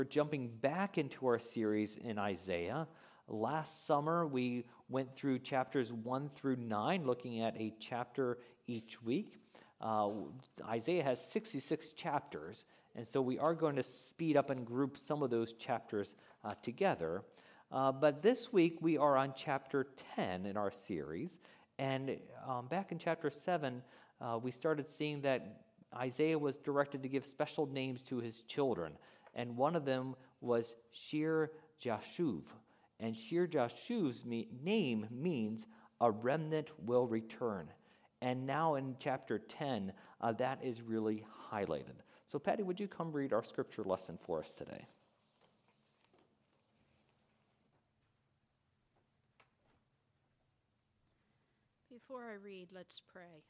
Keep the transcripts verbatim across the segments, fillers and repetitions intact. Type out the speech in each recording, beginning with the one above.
We're jumping back into our series in Isaiah. Last summer, we went through chapters one through nine, looking at a chapter each week. Uh, Isaiah has sixty-six chapters, and so we are going to speed up and group some of those chapters uh, together. Uh, but this week, we are on chapter ten in our series, and um, back in chapter seven, uh, we started seeing that Isaiah was directed to give special names to his children. And one of them was Shir Jashuv. And Shir Jashuv's me- name means a remnant will return. And now in chapter ten, uh, that is really highlighted. So Patty, would you come read our scripture lesson for us today? Before I read, let's pray.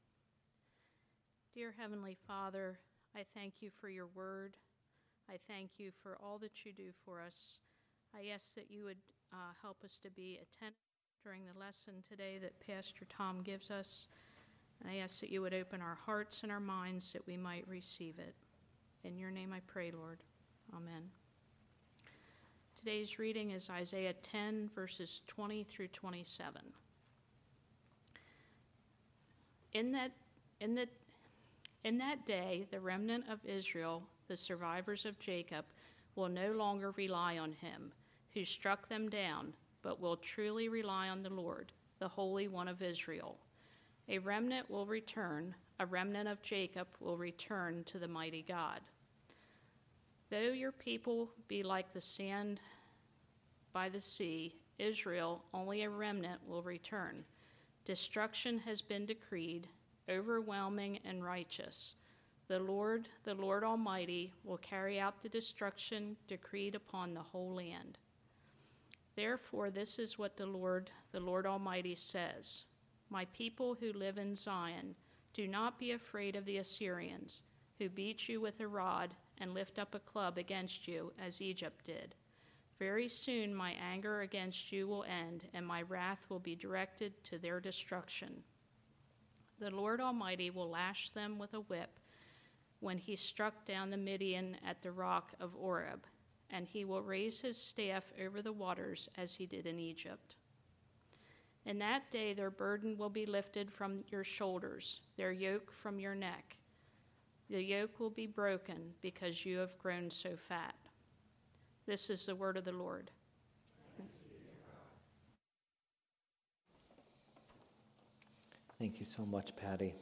Dear Heavenly Father, I thank you for your word. I thank you for all that you do for us. I ask that you would uh, help us to be attentive during the lesson today that Pastor Tom gives us. And I ask that you would open our hearts and our minds that we might receive it. In your name I pray, Lord. Amen. Today's reading is Isaiah ten, verses twenty through twenty-seven. In that, in that, in that day, the remnant of Israel, the survivors of Jacob, will no longer rely on him, who struck them down, but will truly rely on the Lord, the Holy One of Israel. A remnant will return, a remnant of Jacob will return to the mighty God. Though your people be like the sand by the sea, Israel, only a remnant will return. Destruction has been decreed, overwhelming and righteous. The Lord, the Lord Almighty, will carry out the destruction decreed upon the whole land. Therefore, this is what the Lord, the Lord Almighty says. My people who live in Zion, do not be afraid of the Assyrians, who beat you with a rod and lift up a club against you, as Egypt did. Very soon my anger against you will end, and my wrath will be directed to their destruction. The Lord Almighty will lash them with a whip, when he struck down the Midian at the rock of Oreb, and he will raise his staff over the waters as he did in Egypt. In that day their burden will be lifted from your shoulders, their yoke from your neck. The yoke will be broken because you have grown so fat. This is the word of the Lord. Thank you so much, Patty.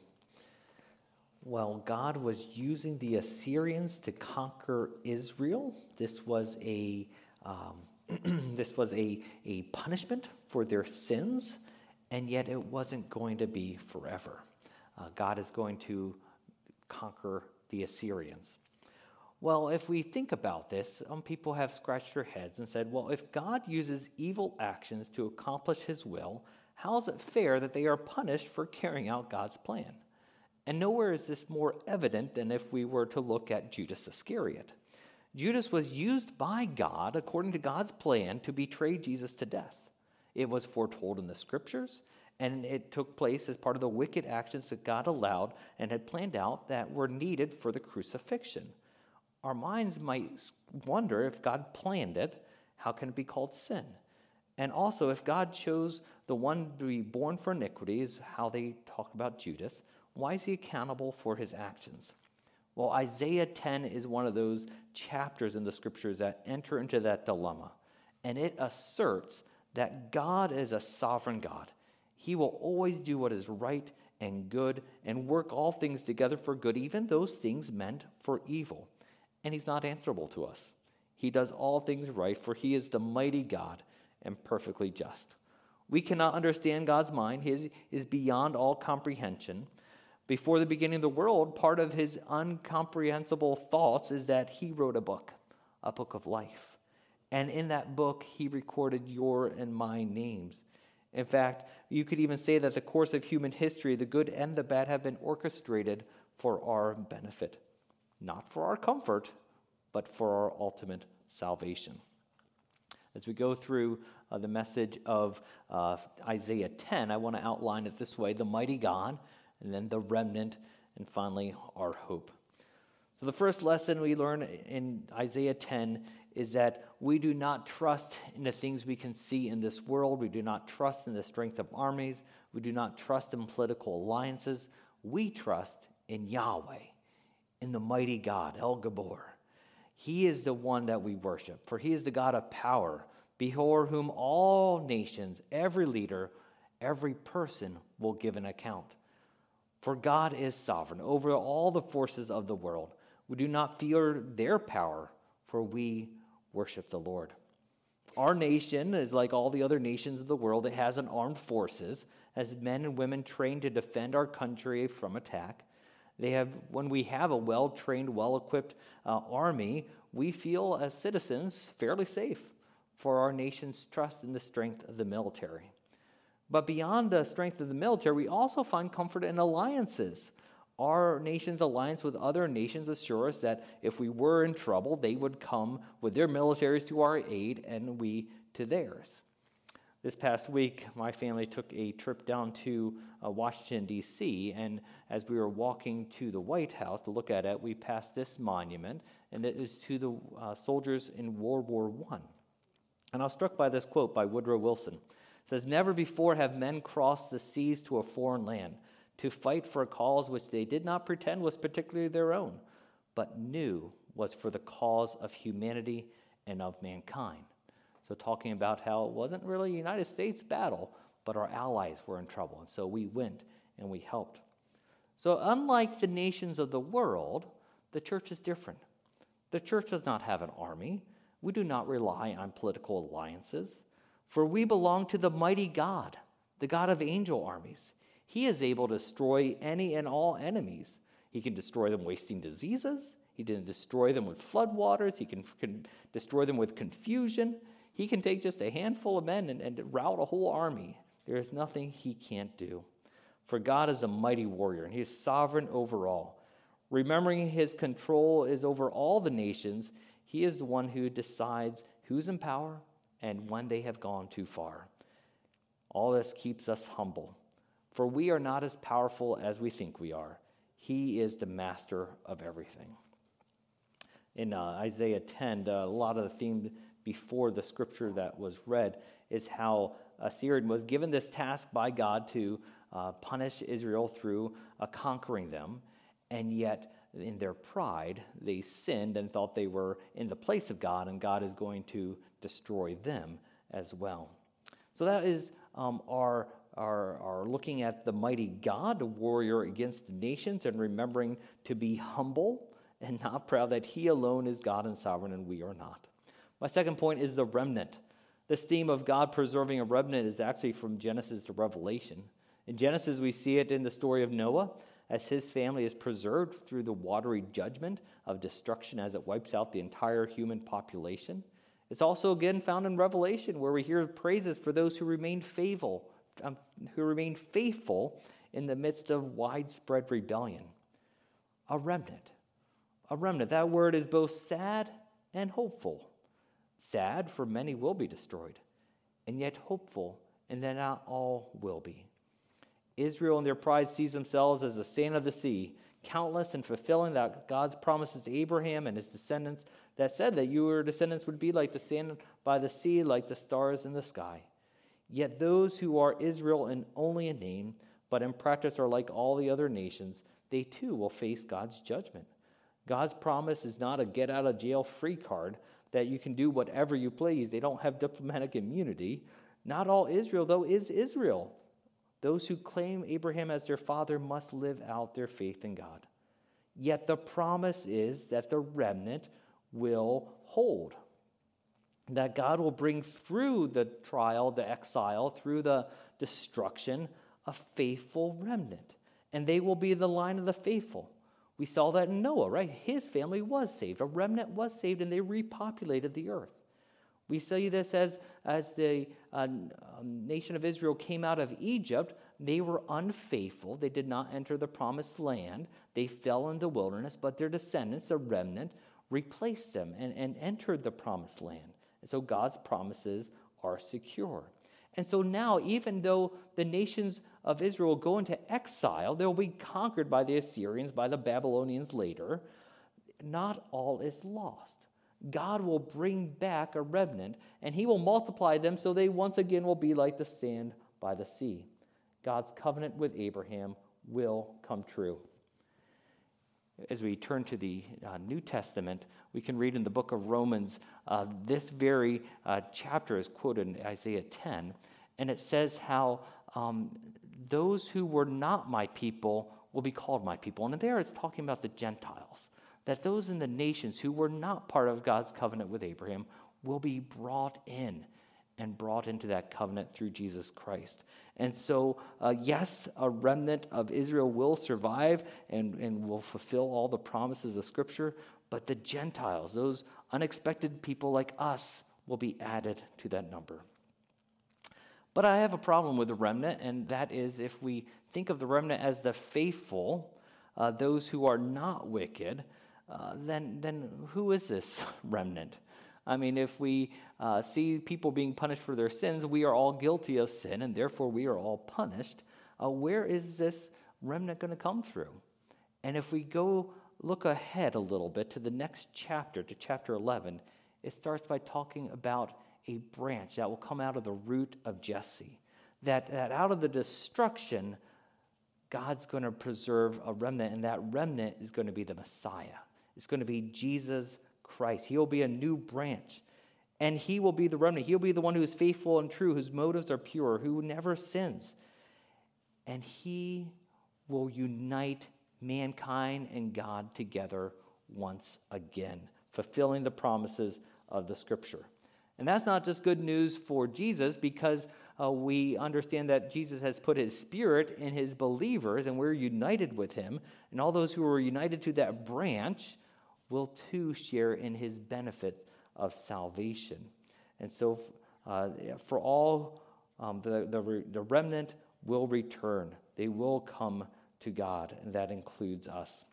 Well, God was using the Assyrians to conquer Israel. This was a um, this was a, a punishment for their sins, and yet it wasn't going to be forever. Uh, God is going to conquer the Assyrians. Well, if we think about this, some people have scratched their heads and said, well, if God uses evil actions to accomplish his will, how is it fair that they are punished for carrying out God's plan? And nowhere is this more evident than if we were to look at Judas Iscariot. Judas was used by God, according to God's plan, to betray Jesus to death. It was foretold in the scriptures, and it took place as part of the wicked actions that God allowed and had planned out that were needed for the crucifixion. Our minds might wonder, if God planned it, how can it be called sin? And also, if God chose the one to be born for iniquity, is how they talk about Judas, why is he accountable for his actions? Well, Isaiah ten is one of those chapters in the scriptures that enter into that dilemma. And it asserts that God is a sovereign God. He will always do what is right and good and work all things together for good, even those things meant for evil. And he's not answerable to us. He does all things right, for he is the mighty God and perfectly just. We cannot understand God's mind. His is beyond all comprehension. Before the beginning of the world, part of his incomprehensible thoughts is that he wrote a book, a book of life. And in that book, he recorded your and my names. In fact, you could even say that the course of human history, the good and the bad, have been orchestrated for our benefit. Not for our comfort, but for our ultimate salvation. As we go through uh, the message of uh, Isaiah ten, I want to outline it this way: the mighty God, and then the remnant, and finally our hope. So the first lesson we learn in Isaiah ten is that we do not trust in the things we can see in this world. We do not trust in the strength of armies. We do not trust in political alliances. We trust in Yahweh, in the mighty God, El Gabor. He is the one that we worship, for he is the God of power, before whom all nations, every leader, every person will give an account. For God is sovereign over all the forces of the world. We do not fear their power, for we worship the Lord. Our nation is like all the other nations of the world. It has an armed forces, as men and women trained to defend our country from attack. They have, when we have a well-trained, well-equipped uh, army, we feel as citizens fairly safe, for our nation's trust in the strength of the military. But beyond the strength of the military, we also find comfort in alliances. Our nation's alliance with other nations assure us that if we were in trouble, they would come with their militaries to our aid and we to theirs. This past week, my family took a trip down to uh, Washington, D C, and as we were walking to the White House to look at it, we passed this monument, and it is to the uh, soldiers in World War One. And I was struck by this quote by Woodrow Wilson. It says, "Never before have men crossed the seas to a foreign land to fight for a cause which they did not pretend was particularly their own, but knew was for the cause of humanity and of mankind." So talking about how it wasn't really a United States battle, but our allies were in trouble. And so we went and we helped. So unlike the nations of the world, the church is different. The church does not have an army. We do not rely on political alliances, for we belong to the mighty God, the God of angel armies. He is able to destroy any and all enemies. He can destroy them wasting diseases. He can destroy them with floodwaters. He can, can destroy them with confusion. He can take just a handful of men and, and rout a whole army. There is nothing he can't do. For God is a mighty warrior, and he is sovereign over all. Remembering his control is over all the nations, he is the one who decides who's in power and when they have gone too far. All this keeps us humble, for we are not as powerful as we think we are. He is the master of everything. In uh, Isaiah ten, uh, a lot of the theme before the scripture that was read is how Assyria was given this task by God to uh, punish Israel through uh, conquering them, and yet in their pride they sinned and thought they were in the place of God, and God is going to destroy them as well. So that is um, our, our, our looking at the mighty God, a warrior against the nations, and remembering to be humble and not proud that he alone is God and sovereign and we are not. My second point is the remnant. This theme of God preserving a remnant is actually from Genesis to Revelation. In Genesis, we see it in the story of Noah, as his family is preserved through the watery judgment of destruction as it wipes out the entire human population. It's also again found in Revelation, where we hear praises for those who remain faithful, um, who remain faithful in the midst of widespread rebellion. A remnant. A remnant. That word is both sad and hopeful. Sad, for many will be destroyed, and yet hopeful, and that not all will be. Israel in their pride sees themselves as the sand of the sea, countless and fulfilling that God's promises to Abraham and his descendants that said that your descendants would be like the sand by the sea, like the stars in the sky. Yet those who are Israel in only in name, but in practice are like all the other nations, they too will face God's judgment. God's promise is not a get-out-of-jail-free card that you can do whatever you please. They don't have diplomatic immunity. Not all Israel, though, is Israel. Those who claim Abraham as their father must live out their faith in God. Yet the promise is that the remnant will hold, that God will bring through the trial, the exile, through the destruction, a faithful remnant. And they will be the line of the faithful. We saw that in Noah, right? His family was saved. A remnant was saved, and they repopulated the earth. We see this as, as the uh, nation of Israel came out of Egypt. They were unfaithful. They did not enter the promised land. They fell in the wilderness, but their descendants, the remnant, replaced them and, and entered the promised land. And so God's promises are secure. And so now, even though the nations of Israel go into exile, they'll be conquered by the Assyrians, by the Babylonians later. not all is lost. God will bring back a remnant, and he will multiply them so they once again will be like the sand by the sea. God's covenant with Abraham will come true. As we turn to the uh, New Testament, we can read in the book of Romans, uh, this very uh, chapter is quoted in Isaiah ten, and it says how um, those who were not my people will be called my people. And there it's talking about the Gentiles, that those in the nations who were not part of God's covenant with Abraham will be brought in and brought into that covenant through Jesus Christ. And so, uh, yes, a remnant of Israel will survive and, and will fulfill all the promises of Scripture, but the Gentiles, those unexpected people like us, will be added to that number. But I have a problem with the remnant, and that is if we think of the remnant as the faithful, uh, those who are not wicked, uh, then, then who is this remnant? I mean, if we uh, see people being punished for their sins, we are all guilty of sin, and therefore we are all punished. Uh, where is this remnant going to come through? And if we go look ahead a little bit to the next chapter, to chapter eleven, it starts by talking about a branch that will come out of the root of Jesse. That, that out of the destruction, God's going to preserve a remnant, and that remnant is going to be the Messiah. It's going to be Jesus Christ. He will be a new branch, and he will be the remnant. He'll be the one who is faithful and true, whose motives are pure, who never sins. And he will unite mankind and God together once again, fulfilling the promises of the Scripture. And that's not just good news for Jesus, because uh, we understand that Jesus has put his Spirit in his believers, and we're united with him. And all those who are united to that branch will too share in his benefit of salvation. And so uh, for all, um, the, the, the remnant will return. They will come to God, and that includes us.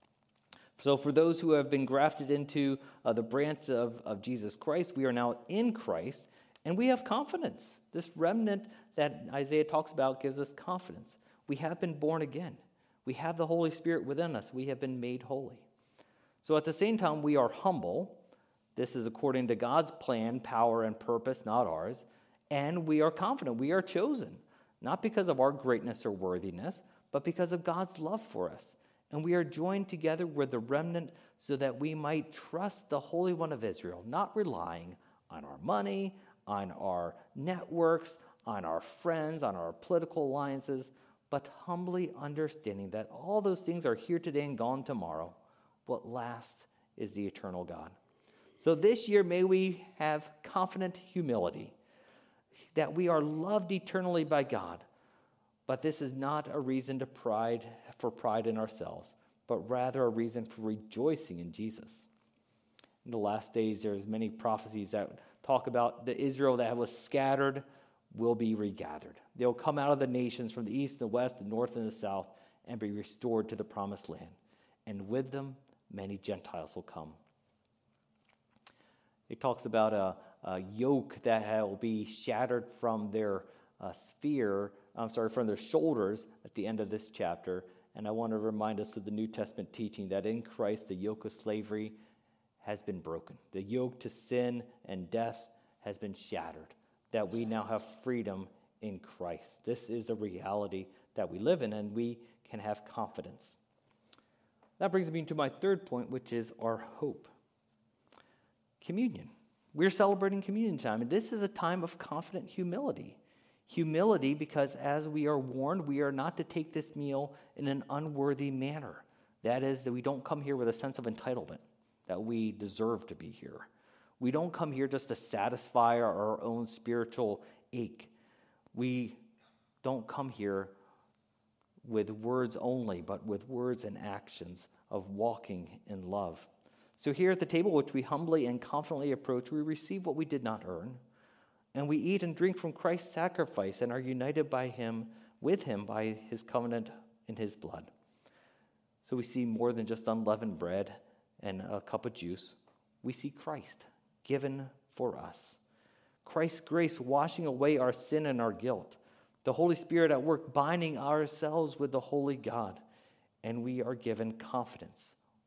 So for those who have been grafted into uh, the branch of, of Jesus Christ, we are now in Christ, and we have confidence. This remnant that Isaiah talks about gives us confidence. We have been born again. We have the Holy Spirit within us. We have been made holy. So at the same time, we are humble. This is according to God's plan, power, and purpose, not ours. And we are confident. We are chosen, not because of our greatness or worthiness, but because of God's love for us. And we are joined together with the remnant so that we might trust the Holy One of Israel, not relying on our money, on our networks, on our friends, on our political alliances, but humbly understanding that all those things are here today and gone tomorrow. What lasts is the eternal God. So this year, may we have confident humility that we are loved eternally by God. But this is not a reason to pride for pride in ourselves, but rather a reason for rejoicing in Jesus. In the last days, there's many prophecies that talk about the Israel that was scattered will be regathered. They'll come out of the nations from the east, the west, the north, and the south, and be restored to the promised land. And with them, many Gentiles will come. It talks about a, a yoke that will be shattered from their uh, sphere, I'm sorry, from their shoulders at the end of this chapter. And I want to remind us of the New Testament teaching that in Christ the yoke of slavery has been broken. The yoke to sin and death has been shattered, that we now have freedom in Christ. This is the reality that we live in, and we can have confidence. That brings me to my third point, which is our hope. Communion. We're celebrating communion time, and this is a time of confident humility. Humility because, as we are warned, we are not to take this meal in an unworthy manner. That is, that we don't come here with a sense of entitlement, that we deserve to be here. We don't come here just to satisfy our own spiritual ache. We don't come here with words only, but with words and actions of walking in love. So here at the table, which we humbly and confidently approach, we receive what we did not earn, and we eat and drink from Christ's sacrifice and are united by him, with him by his covenant in his blood. So we see more than just unleavened bread and a cup of juice. We see Christ given for us. Christ's grace washing away our sin and our guilt. The Holy Spirit at work binding ourselves with the Holy God. And we are given confidence,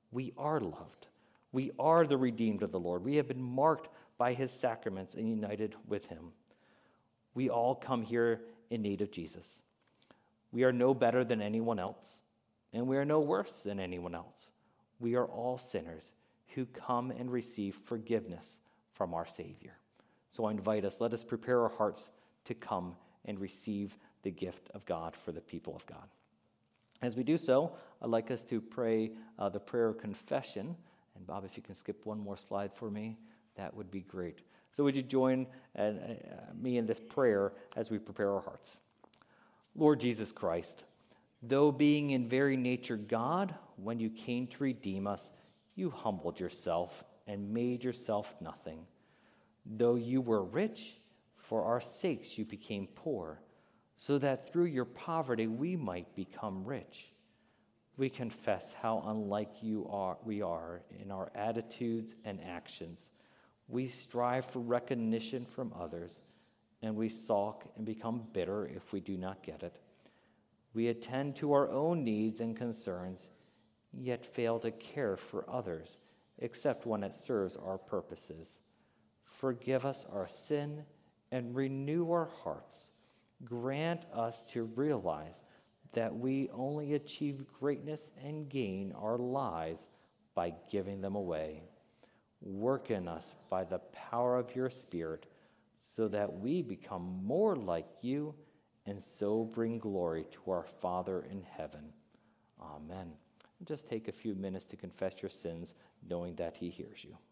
We are loved. We are the redeemed of the Lord. We have been marked by his sacraments and united with him. We all come here in need of Jesus. We are no better than anyone else, and we are no worse than anyone else. We are all sinners who come and receive forgiveness from our Savior. So I invite us, let us prepare our hearts to come and receive the gift of God for the people of God. As we do so, I'd like us to pray uh, the prayer of confession. And Bob, if you can skip one more slide for me, that would be great. So would you join uh, uh, me in this prayer as we prepare our hearts? Lord Jesus Christ, though being in very nature God, when you came to redeem us, you humbled yourself and made yourself nothing. Though you were rich, for our sakes you became poor, so that through your poverty we might become rich. We confess how unlike you are we are in our attitudes and actions. We strive for recognition from others, and we sulk and become bitter if we do not get it. We attend to our own needs and concerns, yet fail to care for others, except when it serves our purposes. Forgive us our sin and renew our hearts. Grant us to realize that we only achieve greatness and gain our lives by giving them away. Work in us by the power of your Spirit, so that we become more like you and so bring glory to our Father in heaven. Amen. Just take a few minutes to confess your sins, knowing that he hears you.